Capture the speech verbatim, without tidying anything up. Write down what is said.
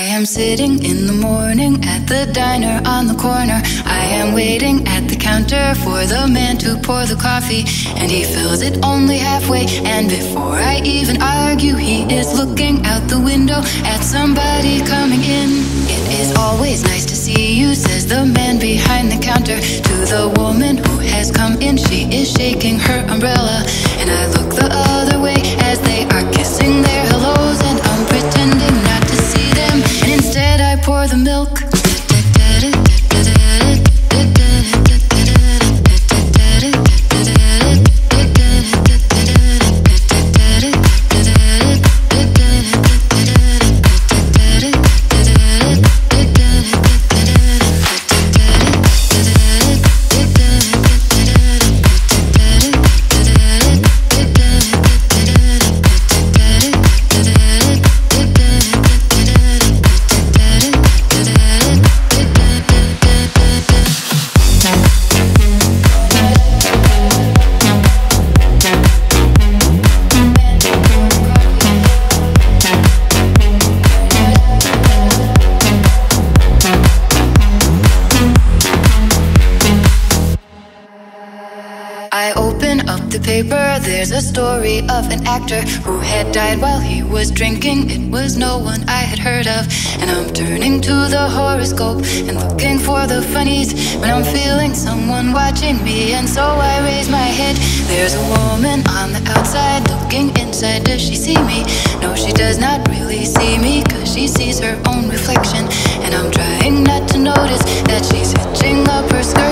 am sitting in the morning at the diner on the corner. I am waiting at the counter for the man to pour the coffee, and he fills it only halfway. And before I even argue, he is looking out the window at somebody coming in. It is always nice to see you, says the man behind the counter to the woman who has come in. She is shaking her umbrella, and I look the other way as they are kissing their hellos, and I'm pretending not to see them, and instead I pour the milk. I open up the paper, there's a story of an actor who had died while he was drinking. It was no one I had heard of, and I'm turning to the horoscope and looking for the funnies when I'm feeling someone watching me, and so I raise my head. There's a woman on the outside looking inside. Does she see me? No, she does not really see me, cause she sees her own reflection, and I'm trying not to notice that she's hitching up her skirt